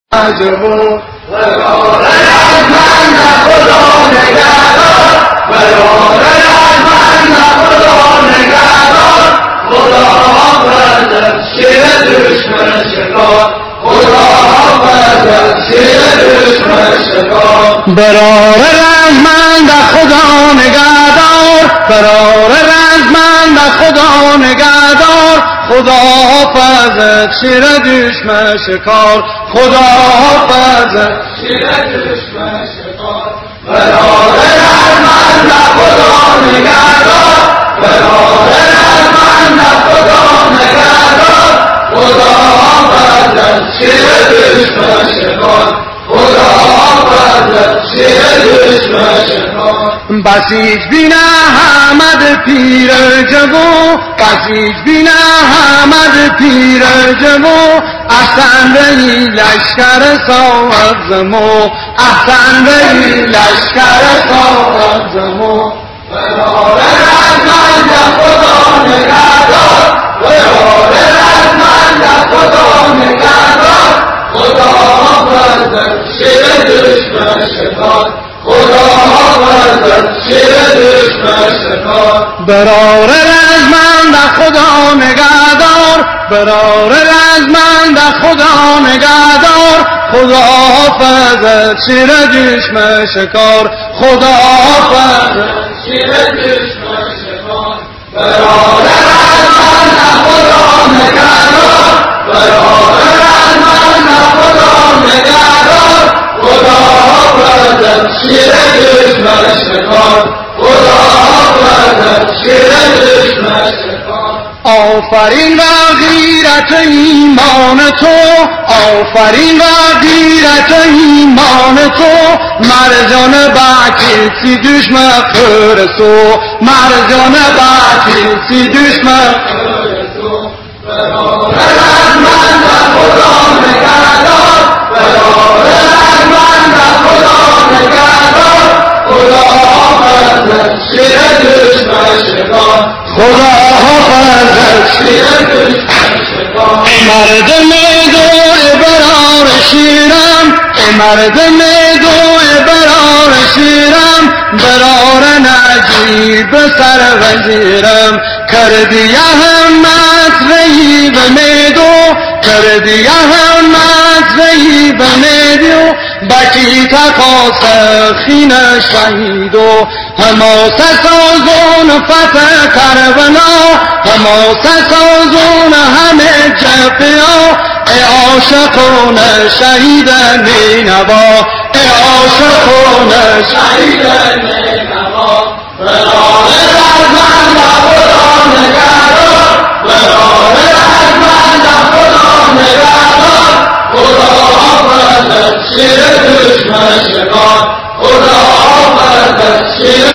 عجبو برار رحمن خدا نگهدار برار رحمن خدا نگهدار خدا حافظ شیر دشمن شکار خدا حافظ شیر دشمن شکار برار رحمن خدا نگهدار برار رحمن خدا نگهدار خدا حافظ شیر دشمن شکار خدا حافظ شیر دشمن شکار برار رحمن خدا نگهدار برار رحمن خدا نگهدار خدا حافظ شیر دشمن شکار خدا حافظ شیر دشمن شکار بسیج بین احمد پیر جوو بسیج بین احمد پیر جوو احسن رهی لشکر صاحب زمو احسن رهی لشکر صاحب زمو برار رحمن خدا نگهدار برار رحمن خدا نگهدار خدا حافظ شیر دشمن شکار خدا حافظ شیر دشمن شکار برار رحمن خدا نگهدار برار رحمن خدا نگهدار خدا حافظ شیر دشمن شکار خدا حافظ شیر دشمن شکار برار رحمن خدا نگهدار برار رحمن خدا نگهدار خدا حافظ شیر دشمن شکار خدا حافظ شیر دشمن شکار آفرین و غیرت ایمان تو آفرین و غیرت ایمان تو مرجان بکیسی دشمن خرسو مرجان بکیسی دشمن خرسو برار رحمن خدا نگهدار برار رحمن خدا نگهدار خدا حافظ شیر دشمن شکار خدا حافظ شیر دشمن شکار مردم دو برار شیرم مردم دو برار شیرم برار نجیب سر وزیرم کردی همت رهی بمیدو کردی همت رهی بمیدو بکی تقاس خین شهیدو حماس سازون فتح کربلا حماس سازون همه جبهه ای عاشقون شهید نینوا ای عاشقون شهید نینوا برار رحمن خدا نگهدار برار رحمن خدا نگهدار خدا حافظ شیر دشمن شکار خدا حافظ شیر